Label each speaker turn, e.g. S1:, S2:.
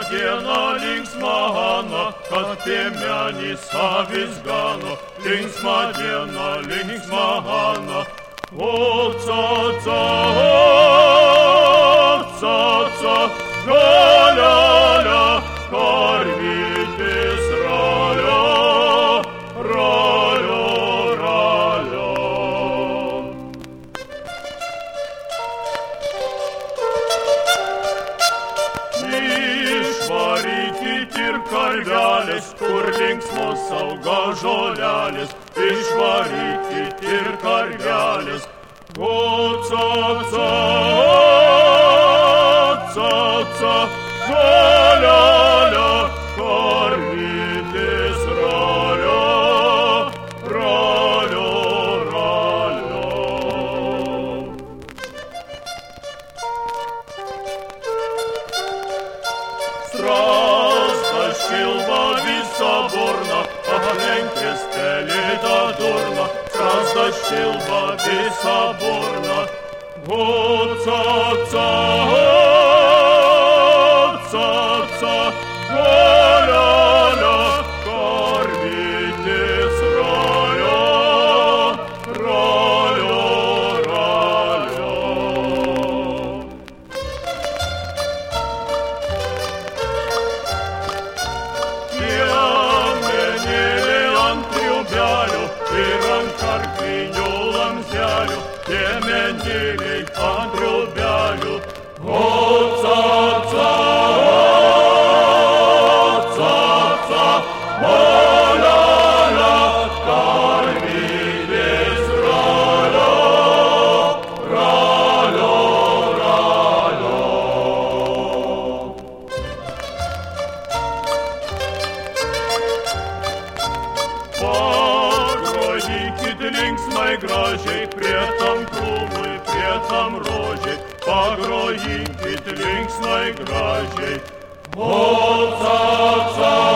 S1: diena linksma Ana, kad piemenys avis gano. Linksma diena, linksma Ana. O, ca, ca, ля-ля-ля, karvytis ralio, ralio, ralio. Išvarykit ir karvelės, kur linksmos auga žolelės. Išvarykit ir karvelės. O, ca, ca, ca, ca, ля-ля-ля, karvytis ralio, ralio, ralio. Strazdas šilba visa burna, aplenkęs pelėdą durną. Strazdas šilba visa burna. O, ca, ca, ca, ca, ля-ля-ля, karvytis ralio, ralio, ralio. Piemenėlė ant triubelio ir ant karklinių lamzelių. Piemenėlė ant triubelio. O, ca, ca, ca, ca, ля-ля-ля, karvytis ralio, ralio, ralio. Pagrojykit linksmai gražiai prie tam krūmui, prie tam rožiai. Pagrojykit linksmai gražiai. O, ca, ca,